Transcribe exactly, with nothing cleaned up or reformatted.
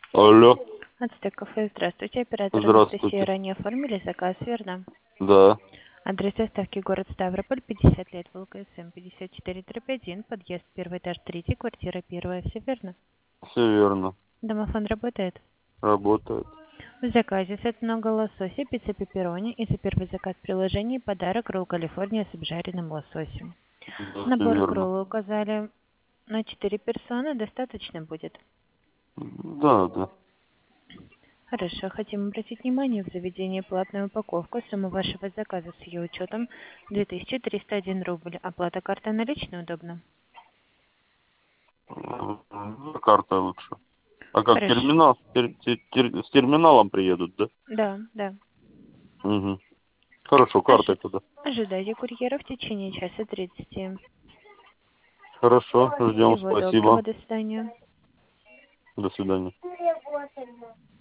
Алло, Ацтек кафе, здравствуйте. Оператор Анастасия, здравствуйте. ранее оформили заказ, верно? Да, Адрес доставки город Ставрополь, пятьдесят лет, ВЛКСМ, пятьдесят четыре один, подъезд, первый этаж, третий, квартира первая, все верно? все верно. Домофон работает? Работает. В заказе сет много лосося, пицца пепперони и за первый заказ в приложении подарок ролл Калифорния с обжаренным лососем. Да, все Набор к верно. роллу указали на четыре персоны, достаточно будет? Да, да. Хорошо, хотим обратить внимание, в заведении платная упаковка, сумма вашего заказа с ее учетом две тысячи триста один рубль. Оплата картой наличной удобно? М, Карта лучше. А как, Хорошо. терминал? Тер- тер- тер- с терминалом приедут, да? Да, да. Угу. Хорошо, картой Ожи- тогда. Ожидайте курьера в течение часа тридцати. Хорошо, ждем, Всего доброго, спасибо. до свидания. До свидания.